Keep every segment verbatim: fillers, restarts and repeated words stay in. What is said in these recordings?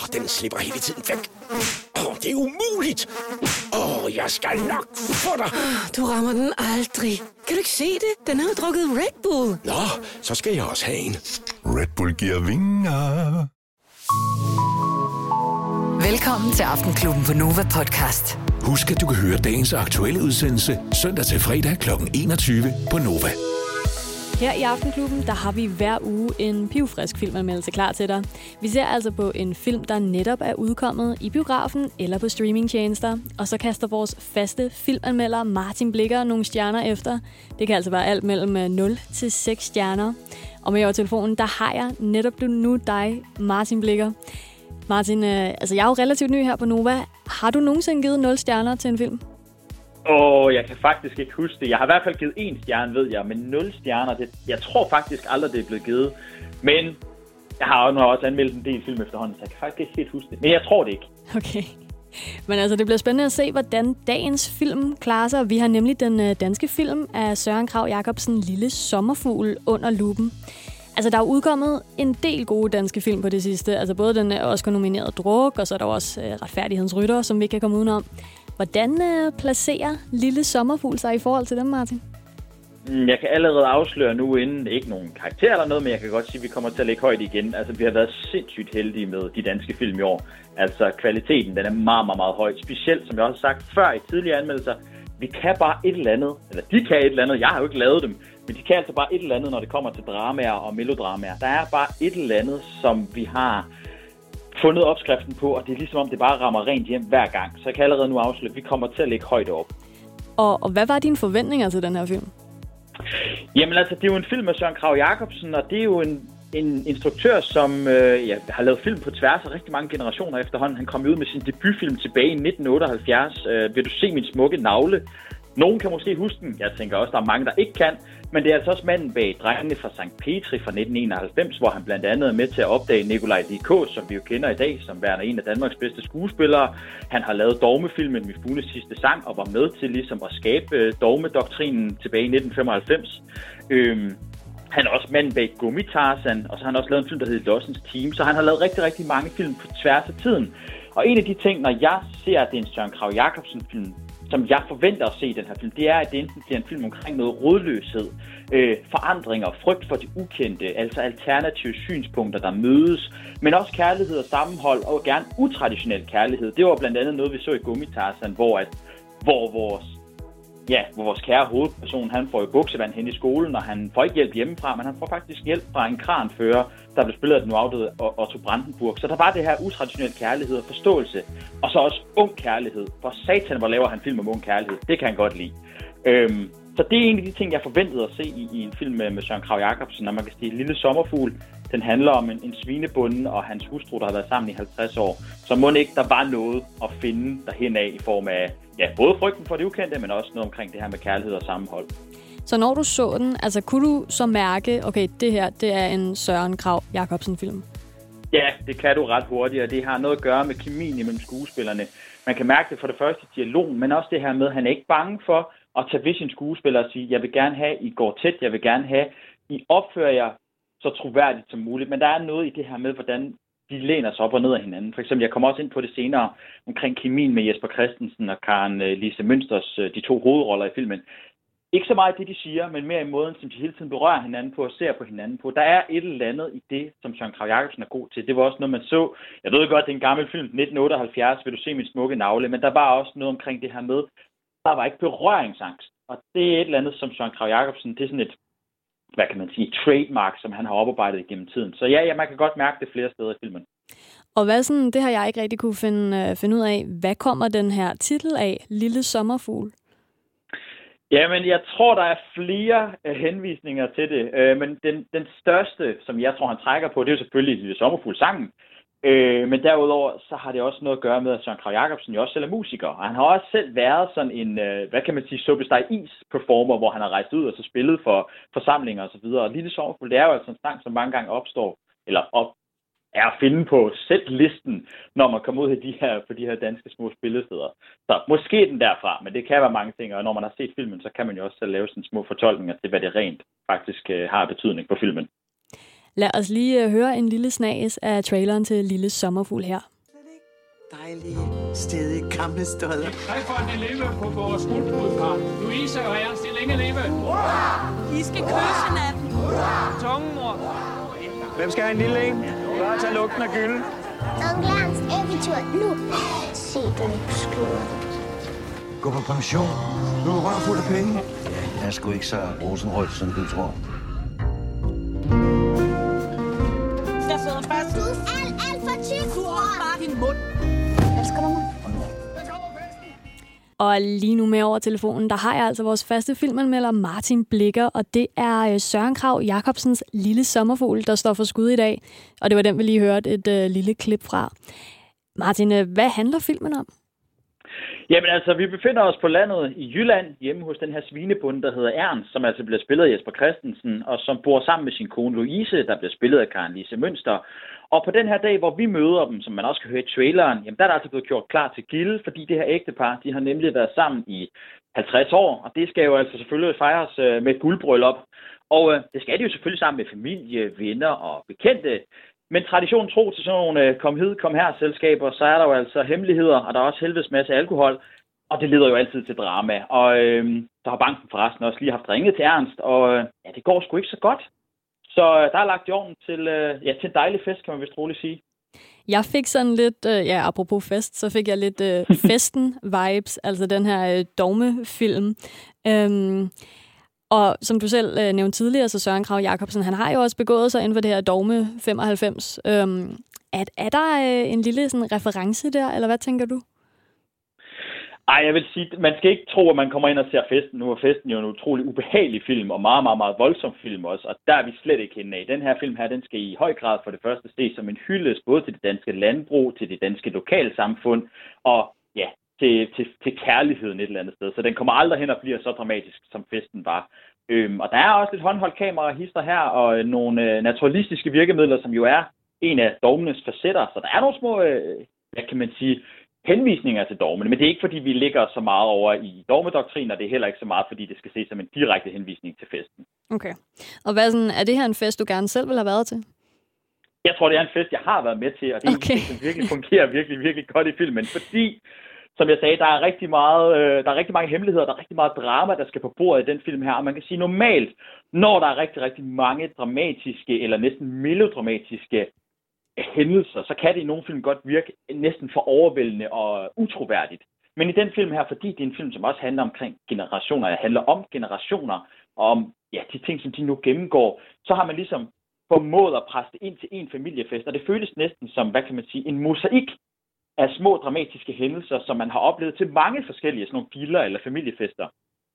den slipper hele tiden væk. Åh, det er umuligt. Åh, jeg skal nok få dig. Du rammer den aldrig. Kan du ikke se det? Den har jo drukket Red Bull. Nå, så skal jeg også have en. Red Bull giver vinger. Velkommen til Aftenklubben på Nova Podcast. Husk, at du kan høre dagens aktuelle udsendelse søndag til fredag kl. enogtyve på Nova. Her i Aftenklubben, der har vi hver uge en pivfrisk filmanmeldelse klar til dig. Vi ser altså på en film, der netop er udkommet i biografen eller på streamingtjenester. Og så kaster vores faste filmanmelder Martin Blikker nogle stjerner efter. Det kan altså være alt mellem nul til seks stjerner. Og med over telefonen, der har jeg netop nu dig, Martin Blikker. Martin, øh, altså jeg er jo relativt ny her på Nova. Har du nogensinde givet nul stjerner til en film? Åh, oh, jeg kan faktisk ikke huske det. Jeg har i hvert fald givet én stjerne, ved jeg, men nul stjerner, det, jeg tror faktisk aldrig, det er blevet givet. Men jeg har jo nu også anmeldt en del film efterhånden, så jeg kan faktisk ikke helt huske det. Men jeg tror det ikke. Okay. Men altså, det bliver spændende at se, hvordan dagens film klarer sig. Vi har nemlig den øh, danske film af Søren Kragh Jacobsen, Lille sommerfugl, under lupen. Altså, der er udkommet en del gode danske film på det sidste. Altså, både den Oscar-nominerede Druk, og så er der også øh, Retfærdighedens Rytter, som vi ikke kan komme udenom. Hvordan øh, placerer Lille sommerfugl sig i forhold til dem, Martin? Jeg kan allerede afsløre nu, inden ikke nogen karakter eller noget, men jeg kan godt sige, at vi kommer til at lægge højt igen. Altså, vi har været sindssygt heldige med de danske film i år. Altså, kvaliteten, den er meget, meget, meget høj. Specielt, som jeg også har sagt før i tidligere anmeldelser, vi kan bare et eller andet, eller de kan et eller andet, jeg har jo ikke lavet dem, men de kan altså bare et eller andet, når det kommer til dramaer og melodramaer. Der er bare et eller andet, som vi har fundet opskriften på, og det er ligesom om, det bare rammer rent hjem hver gang. Så jeg kan allerede nu afsløre, at vi kommer til at lægge højt op. Og, og hvad var dine forventninger til den her film? Jamen altså, det er jo en film med Søren Kragh Jacobsen, og det er jo en, en instruktør, som øh, ja, har lavet film på tværs af rigtig mange generationer efterhånden. Han kom ud med sin debutfilm tilbage i nitten otteoghalvfjerds, øh, Vil du se min smukke navle? Nogen kan måske huske den. Jeg tænker også, der er mange, der ikke kan. Men det er altså også manden bag Drengene fra Sankt Petri fra nitten enoghalvfems, hvor han blandt andet er med til at opdage Nikolaj Likås, som vi jo kender i dag, som værende en af Danmarks bedste skuespillere. Han har lavet dogmefilmen Mifunes sidste sang og var med til ligesom at skabe dogmedoktrinen tilbage i nitten femoghalvfems. Øhm, han er også manden bag Gummitarsan, og så har han også lavet en film, der hedder Lossens Team. Så han har lavet rigtig, rigtig mange film på tværs af tiden. Og en af de ting, når jeg ser, at det er en Søren Kragh Jacobsen-film, som jeg forventer at se i den her film, det er, at det enten bliver en film omkring noget rådløshed, øh, forandringer, frygt for det ukendte, altså alternative synspunkter, der mødes, men også kærlighed og sammenhold, og gerne utraditionel kærlighed. Det var blandt andet noget, vi så i Gummitarsan, hvor, at, hvor vores Ja, hvor vores kære hovedperson, han får jo buksevand hen i skolen, og han får ikke hjælp hjemmefra, men han får faktisk hjælp fra en kranfører, der blev spillet af den nu afdøde Otto Brandenburg. Så der var det her utraditionel kærlighed og forståelse, og så også ung kærlighed. For satan, hvor laver han film om ung kærlighed. Det kan han godt lide. Øhm, så det er en af de ting, jeg forventede at se i, i en film med, med Søren Kragh Jacobsen, når man kan sige Lille sommerfugl. Den handler om en, en svinebonde og hans hustru, der har været sammen i halvtreds år. Så må ikke der var noget at finde derhen af i form af ja, både frygten for det ukendte, men også noget omkring det her med kærlighed og sammenhold. Så når du så den, altså kunne du så mærke, okay, det her, det er en Søren Kragh Jacobsen-film? Ja, det kan du ret hurtigt, og det har noget at gøre med kemien imellem skuespillerne. Man kan mærke det for det første i dialogen, men også det her med, at han er ikke bange for at tage ved sine skuespillere og sige, jeg vil gerne have, I går tæt, jeg vil gerne have, I opfører jer så troværdigt som muligt. Men der er noget i det her med, hvordan de læner sig op og ned af hinanden. For eksempel, jeg kommer også ind på det senere omkring kemien med Jesper Christensen og Karen Lise Münsters, de to hovedroller i filmen. Ikke så meget det, de siger, men mere i måden, som de hele tiden berører hinanden på og ser på hinanden på. Der er et eller andet i det, som Søren Kragh Jacobsen er god til. Det var også noget, man så. Jeg ved godt, det er en gammel film, nitten otteoghalvfjerds, Vil du se min smukke navle, men der var også noget omkring det her med, der var ikke berøringsangst. Og det er et eller andet, som Søren Kragh Jacobsen, det er sådan et, hvad kan man sige, trademark, som han har oparbejdet igennem tiden. Så ja, ja, man kan godt mærke det flere steder i filmen. Og hvad sådan, det har jeg ikke rigtig kunne finde, finde ud af. Hvad kommer den her titel af, Lille sommerfugl? Jamen, jeg tror, der er flere øh, henvisninger til det. Øh, men den, den største, som jeg tror, han trækker på, det er jo selvfølgelig Lille sommerfugl-sangen. Øh, men derudover, så har det også noget at gøre med, at Søren Kragh Jacobsen jo også selv er musiker. Og han har også selv været sådan en, øh, hvad kan man sige, suppesteg-is-performer, hvor han har rejst ud og så spillet for forsamlinger og så videre. Og Lille sommerfugl, det er jo altså en sang, som mange gange opstår, eller op, er at finde på sætlisten, når man kommer ud af de her, på de her danske små spillesteder. Så måske den derfra, men det kan være mange ting, og når man har set filmen, så kan man jo også selv lave sådan små fortolkninger til, hvad det rent faktisk øh, har betydning for filmen. Lad os lige høre en lille snas af traileren til Lille sommerfugl her. Dejlige, stedige gamle stodder. Hej for en leve på vores guldbrudpar. Louise og Ernst, det længe leve. I skal kysse hinanden. Tungen, mor. Hvem skal have en lille en? Bare tage lugten af gylden. Onkel Ernst, eventyr nu. Se den skøre. Gå på pension. Du er bare fuld af penge. Ja, jeg er sgu ikke så rosenrødt, som du tror. Jeg sidder fast. Du er alt, alt for tyk. Du har bare din mund. Elsker du mig? Og lige nu med over telefonen, der har jeg altså vores faste filmanmelder Martin Blikker, og det er Søren Kragh Jacobsens Lille Sommerfugl, der står for skud i dag. Og det var den, vi lige hørte et uh, lille klip fra. Martin, hvad handler filmen om? Jamen altså, vi befinder os på landet i Jylland, hjemme hos den her svinebonde, der hedder Ernst, som altså bliver spillet af Jesper Christensen, og som bor sammen med sin kone Louise, der bliver spillet af Karen Lise Münster. Og på den her dag, hvor vi møder dem, som man også kan høre i traileren, jamen der er der altså blevet gjort klar til gilde, fordi det her ægtepar, de har nemlig været sammen i halvtreds år, og det skal jo altså selvfølgelig fejres med et guldbryllup. Og øh, det skal de jo selvfølgelig sammen med familie, venner og bekendte. Men traditionen tro til sådan nogle kom hid, kom her selskaber, så er der jo altså hemmeligheder, og der er også helvedes masse alkohol, og det leder jo altid til drama. Og øh, så har banken forresten også lige haft ringet til Ernst, og øh, ja, det går sgu ikke så godt. Så øh, der er lagt i ovnen til, øh, ja, til en dejlig fest, kan man vist roligt sige. Jeg fik sådan lidt, øh, ja, apropos fest, så fik jeg lidt øh, festen-vibes, altså den her øh, dogmefilm. Øhm, Og som du selv øh, nævnte tidligere, så Søren Kragh Jacobsen, han har jo også begået sig inden for det her dogme femoghalvfems. Øhm, er, er der øh, en lille sådan, reference der, eller hvad tænker du? Ej, jeg vil sige, man skal ikke tro, at man kommer ind og ser festen. Nu er festen jo en utrolig ubehagelig film, og meget, meget, meget voldsom film også, og der er vi slet ikke henne af. Den her film her, den skal i høj grad for det første ses som en hyldest, både til det danske landbrug, til det danske lokalsamfund, og ja, Til, til, til kærligheden et eller andet sted. Så den kommer aldrig hen og bliver så dramatisk, som festen var. Øhm, og der er også lidt håndholdt kamera hister her, og øh, nogle øh, naturalistiske virkemidler, som jo er en af dogmenes facetter. Så der er nogle små, øh, hvad kan man sige, henvisninger til dogmene. Men det er ikke, fordi vi ligger så meget over i dogmedoktrinen, og det er heller ikke så meget, fordi det skal ses som en direkte henvisning til festen. Okay. Og hvad sådan, er det her en fest, du gerne selv vil have været til? Jeg tror, det er en fest, jeg har været med til, og det er okay. En fest, som virkelig fungerer virkelig, virkelig godt i filmen, fordi som jeg sagde, der er rigtig meget, øh, der er rigtig mange hemmeligheder, der er rigtig meget drama, der skal på bordet i den film her. Og man kan sige normalt, når der er rigtig, rigtig mange dramatiske eller næsten melodramatiske hændelser, så kan det i nogle film godt virke næsten for overvældende og utroværdigt. Men i den film her, fordi det er en film, som også handler omkring generationer, det handler om generationer, og om ja, de ting, som de nu gennemgår, så har man ligesom formået at presse det ind til en familiefest. Og det føles næsten som, hvad kan man sige, en mosaik af små dramatiske hændelser, som man har oplevet til mange forskellige sådan nogle filer eller familiefester.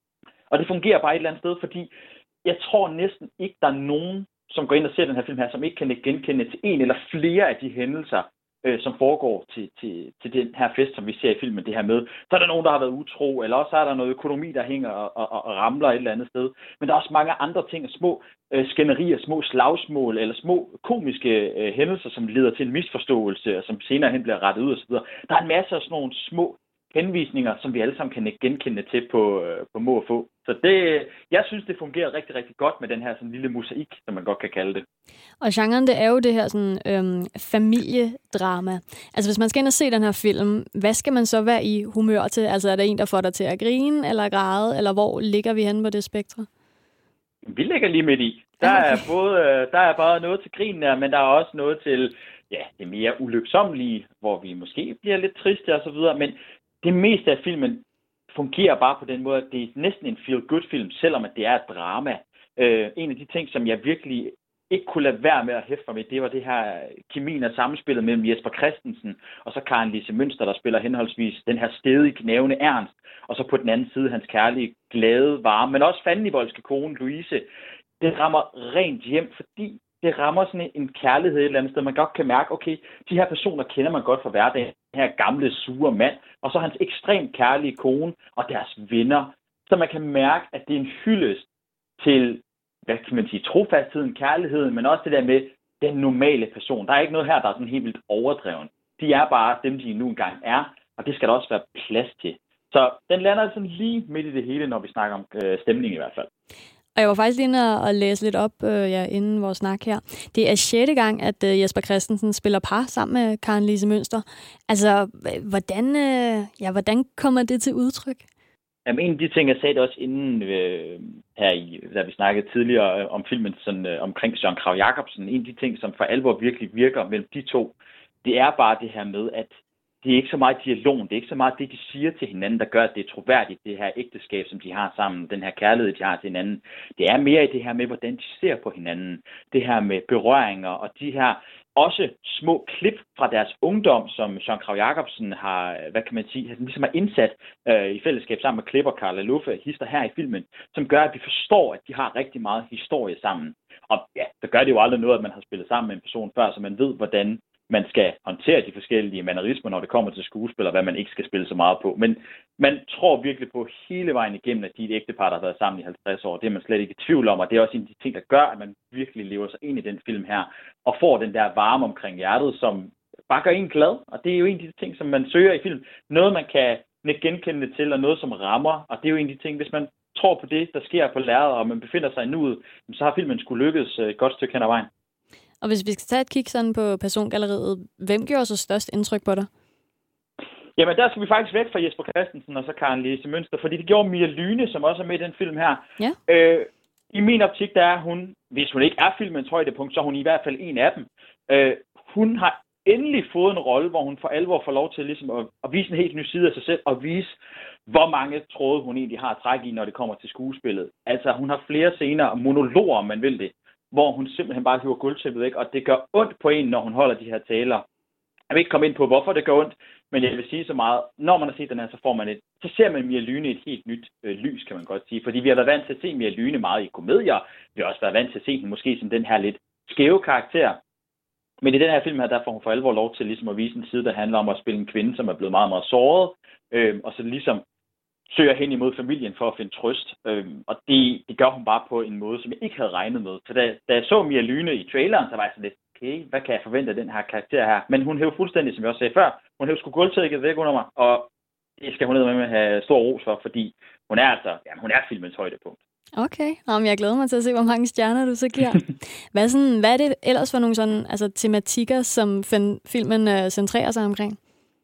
Og det fungerer bare et eller andet sted, fordi jeg tror næsten ikke, der er nogen, som går ind og ser den her film her, som ikke kan genkende til en eller flere af de hændelser, øh, som foregår til, til, til den her fest, som vi ser i filmen, det her med. Så er der nogen, der har været utro, eller også er der noget økonomi, der hænger og, og, og ramler et eller andet sted. Men der er også mange andre ting, små øh, skænderier, små slagsmål, eller små komiske øh, hændelser, som leder til en misforståelse, og som senere hen bliver rettet ud osv. Der er en masse af sådan nogle små henvisninger, som vi alle sammen kan genkende til på, øh, på må og få. Så det, jeg synes, det fungerer rigtig, rigtig godt med den her sådan lille mosaik, som man godt kan kalde det. Og genren, det er jo det her sådan, øhm, familiedrama. Altså hvis man skal ind og se den her film, hvad skal man så være i humør til? Altså er der en, der får dig til at grine eller græde, eller hvor ligger vi henne på det spektre? Vi ligger lige midt i. Der er både der er bare noget til grinen, men der er også noget til ja, det mere ulyksomme, hvor vi måske bliver lidt triste og så videre, men det meste af filmen fungerer bare på den måde, at det er næsten en feel-good-film, selvom at det er et drama. Øh, en af de ting, som jeg virkelig ikke kunne lade være med at hæfte mig med, det var det her kemien og samspillet mellem Jesper Christensen og så Karen Lise Münster, der spiller henholdsvis den her stedige, knævende Ernst, og så på den anden side hans kærlige, glade, varme, men også fandenivoldske kone Louise. Det rammer rent hjem, fordi det rammer sådan en kærlighed et eller andet sted. Man godt kan mærke, okay, de her personer kender man godt fra hverdagen. Den her gamle, sure mand, og så hans ekstremt kærlige kone og deres venner. Så man kan mærke, at det er en hyldest til, hvad kan man sige, trofastheden, kærligheden, men også det der med den normale person. Der er ikke noget her, der er sådan helt vildt overdreven. De er bare dem, de nu engang er, og det skal der også være plads til. Så den lander sådan lige midt i det hele, når vi snakker om øh, stemning i hvert fald. Og jeg var faktisk lige inde og læse lidt op, øh, ja, inden vores snak her. Det er sjette gang, at øh, Jesper Christensen spiller par sammen med Karen Lise Münster. Altså, hvordan, øh, ja, hvordan kommer det til udtryk? Jamen, en af de ting, jeg sagde det også inden øh, her, i, da vi snakkede tidligere øh, om filmen sådan, øh, omkring Søren Kragh Jacobsen, en af de ting, som for alvor virkelig virker mellem de to, det er bare det her med, at det er ikke så meget dialogen, det er ikke så meget det, de siger til hinanden, der gør, at det er troværdigt, det her ægteskab, som de har sammen, den her kærlighed, de har til hinanden. Det er mere i det her med, hvordan de ser på hinanden, det her med berøringer, og de her også små klip fra deres ungdom, som Søren Kragh Jacobsen har, hvad kan man sige, ligesom har indsat øh, i fællesskab sammen med Klipper, Karla Luffe, hister her i filmen, som gør, at vi forstår, at de har rigtig meget historie sammen. Og ja, der gør det jo aldrig noget, at man har spillet sammen med en person før, så man ved, hvordan man skal håndtere de forskellige mannerismer, når det kommer til skuespil, og hvad man ikke skal spille så meget på. Men man tror virkelig på hele vejen igennem, at de er et ægtepar, der har været sammen i halvtreds år. Det er man slet ikke i tvivl om, og det er også en af de ting, der gør, at man virkelig lever sig ind i den film her, og får den der varme omkring hjertet, som bare gør en glad. Og det er jo en af de ting, som man søger i film. Noget, man kan genkende til, og noget, som rammer. Og det er jo en af de ting, hvis man tror på det, der sker på lærredet, og man befinder sig i nuet, så har filmen skulle lykkes et godt stykke hen ad vejen. Og hvis vi skal tage et kig sådan på persongalleriet, hvem gjorde så størst indtryk på dig? Jamen, der skal vi faktisk væk fra Jesper Christensen og så Karen Lise Münster, fordi det gjorde Mia Lyne, som også er med i den film her. Ja. Øh, I min optik, der er hun, hvis hun ikke er filmens højdepunkt, så er hun i hvert fald en af dem. Øh, hun har endelig fået en rolle, hvor hun for alvor får lov til ligesom at, at vise en helt ny side af sig selv, og vise, hvor mange tråde hun egentlig har at trække i, når det kommer til skuespillet. Altså, hun har flere scener og monologer, om man vil det, hvor hun simpelthen bare hiver gulvtæppet væk, og det gør ondt på en, når hun holder de her taler. Jeg vil ikke komme ind på, hvorfor det gør ondt, men jeg vil sige så meget, når man har set den her, så får man et, så ser man Mia Lyne et helt nyt øh, lys, kan man godt sige. Fordi vi har været vant til at se Mia Lyne meget i komedier, vi har også været vant til at se hende måske som den her lidt skæve karakter. Men i den her film her, der får hun for alvor lov til ligesom at vise en side, der handler om at spille en kvinde, som er blevet meget, meget såret, øh, og så ligesom søger hen imod familien for at finde trøst. Øhm, og det, det gør hun bare på en måde, som jeg ikke havde regnet med. Så da, da jeg så Mia Lyne i traileren, så var jeg sådan lidt, okay, hvad kan jeg forvente af den her karakter her? Men hun hævde fuldstændig, som jeg også sagde før, hun hævde sgu gulvtæppet væk under mig, og det skal hun ned med at have stor ros for, fordi hun er altså, jamen, hun er filmens højdepunkt. Okay, Nå, jeg glæder mig til at se, hvor mange stjerner du så giver. Hvad, sådan, hvad er det ellers for nogle sådan, altså, tematikker, som filmen øh, centrerer sig omkring?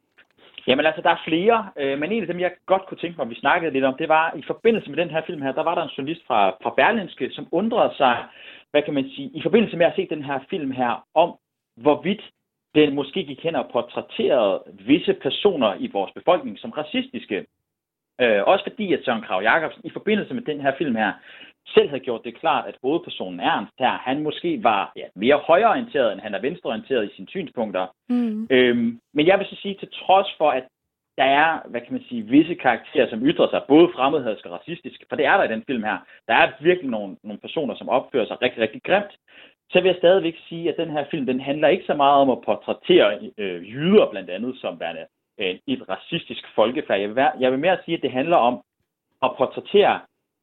Jamen altså, der er flere, øh, men en af dem, jeg godt kunne tænke mig, at vi snakkede lidt om, det var, i forbindelse med den her film her, der var der en journalist fra, fra Berlingske, som undrede sig, hvad kan man sige, i forbindelse med at se den her film her, om hvorvidt den måske gik hen og portrætterede visse personer i vores befolkning som racistiske. Øh, også fordi, at Søren Kragh Jacobsen i forbindelse med den her film her, selv havde gjort det klart, at hovedpersonen Ernst her, han måske var ja, mere højreorienteret, end han er venstreorienteret i sine synspunkter. Mm. Øhm, men jeg vil så sige, til trods for, at der er, hvad kan man sige, visse karakterer, som ytrer sig både fremmedhadsk og racistisk, for det er der i den film her, der er virkelig nogle, nogle personer, som opfører sig rigtig, rigtig grimt, så vil jeg stadigvæk sige, at den her film, den handler ikke så meget om at portrættere øh, jyder blandt andet, som værende øh, et racistisk folkefærd. Jeg vil, jeg vil mere sige, at det handler om at portrættere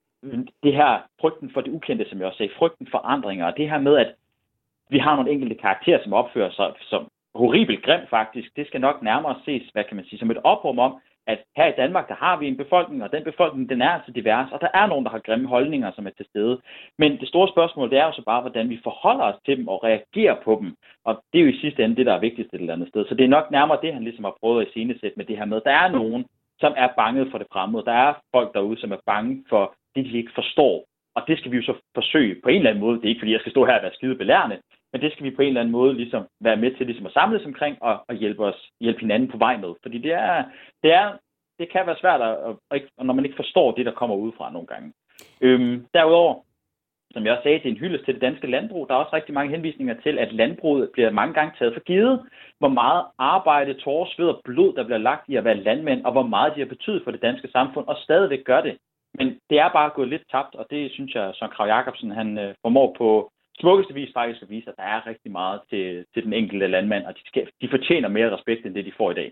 det her frygten for det ukendte, som jeg også sagde, frygten for forandringer, og det her med, at vi har nogle enkelte karakterer, som opfører sig som horribelt grimt faktisk, det skal nok nærmere ses, hvad kan man sige, som et oprum om, at her i Danmark, der har vi en befolkning, og den befolkning, den er altså divers, og der er nogen, der har grimme holdninger, som er til stede. Men det store spørgsmål, det er jo så bare, hvordan vi forholder os til dem og reagerer på dem, og det er jo i sidste ende det, der er vigtigst et eller andet sted. Så det er nok nærmere det, han ligesom har prøvet at iscenesætte med det her med, der er nogen, som er bange for det fremmede. Der er folk derude, som er bange for det, de ikke forstår. Og det skal vi jo så forsøge på en eller anden måde. Det er ikke, fordi jeg skal stå her og være skide belærende, men det skal vi på en eller anden måde ligesom være med til ligesom at samles omkring og, og hjælpe os, hjælpe hinanden på vej med. Fordi det er, det er, det kan være svært, at, at, at, når man ikke forstår det, der kommer udefra nogle gange. Øhm, derudover, som jeg også sagde, det er en hyldest til det danske landbrug. Der er også rigtig mange henvisninger til, at landbruget bliver mange gange taget for givet. Hvor meget arbejde, tårer, sved og blod, der bliver lagt i at være landmænd, og hvor meget de har betydet for det danske samfund, og stadigvæk gør det. Men det er bare gået lidt tabt, og det synes jeg, Søren Kragh Jacobsen, han øh, formår på smukkeste vis faktisk at vise, at der er rigtig meget til, til den enkelte landmand, og de, skal, de fortjener mere respekt, end det de får i dag.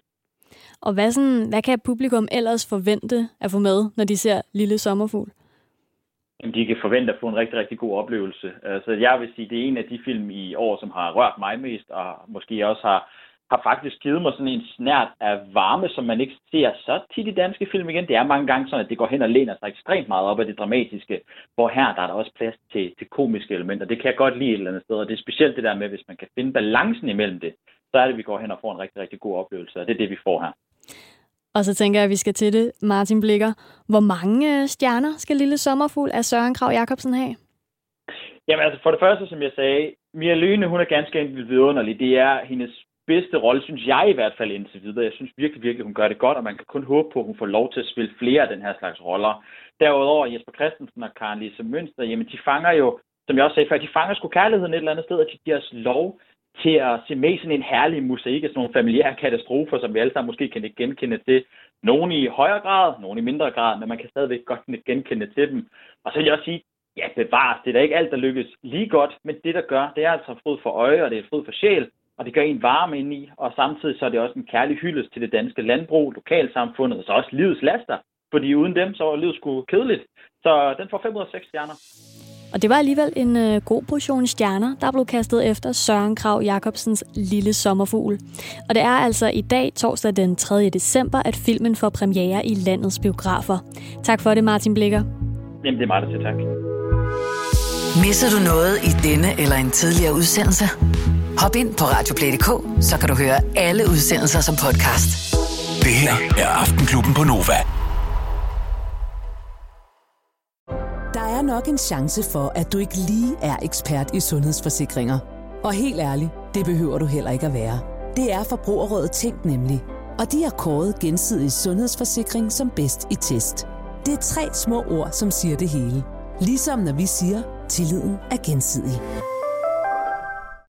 Og hvad, sådan, hvad kan publikum ellers forvente at få med, når de ser Lille Sommerfugl? Jamen, de kan forvente at få en rigtig, rigtig god oplevelse. Altså, jeg vil sige, det er en af de film i år, som har rørt mig mest, og måske også har, har faktisk givet mig sådan en snært af varme, som man ikke ser så tit i danske film igen. Det er mange gange sådan, at det går hen og læner sig ekstremt meget op af det dramatiske, hvor her der er der også plads til, til komiske elementer. Det kan jeg godt lide et eller andet sted, og det er specielt det der med, hvis man kan finde balancen imellem det, så er det, vi går hen og får en rigtig, rigtig god oplevelse, og det er det, vi får her. Og så tænker jeg, at vi skal til det. Martin Blikker, hvor mange stjerner skal Lille Sommerfugl af Søren Kragh Jacobsen have? Jamen altså, for det første, som jeg sagde, Mia Lyhne, hun er ganske enkelt vidunderlig. Det er hendes bedste rolle, synes jeg i hvert fald indtil videre. Jeg synes virkelig, virkelig, hun gør det godt, og man kan kun håbe på, at hun får lov til at spille flere af den her slags roller. Derudover, Jesper Christensen og Karen Lise Mønster, jamen de fanger jo, som jeg også sagde før, de fanger sgu kærligheden et eller andet sted, og de giver os lov til at se med sådan en herlig mosaik af sådan nogle familiære katastrofer, som vi alle sammen måske kan genkende til. Nogle i højere grad, nogle i mindre grad, men man kan stadigvæk godt genkende til dem. Og så vil jeg også sige, ja, bevares, det er da ikke alt, der lykkes lige godt, men det, der gør, det er altså fryd for øje, og det er fryd for sjæl, og det gør en varme ind i, og samtidig så er det også en kærlig hyldest til det danske landbrug, lokalsamfundet, og så også livets laster, fordi uden dem, så var livet sgu kedeligt. Så den får fem ud af seks stjerner. Og det var alligevel en øh, god portion stjerner, der blev kastet efter Søren Kragh Jacobsens Lille Sommerfugl. Og det er altså i dag, torsdag den tredje december, at filmen får premiere i landets biografer. Tak for det, Martin Blikker. Jamen, det er mig, der siger tak. Misser du noget i denne eller en tidligere udsendelse? Hop ind på radioplay punktum d k, så kan du høre alle udsendelser som podcast. Det her er Aftenklubben på Nova. Der er nok en chance for, at du ikke lige er ekspert i sundhedsforsikringer. Og helt ærligt, det behøver du heller ikke at være. Det er Forbrugerrådet Tænk nemlig. Og de har kåret Gensidig Sundhedsforsikring som bedst i test. Det er tre små ord, som siger det hele. Ligesom når vi siger, tilliden er gensidig.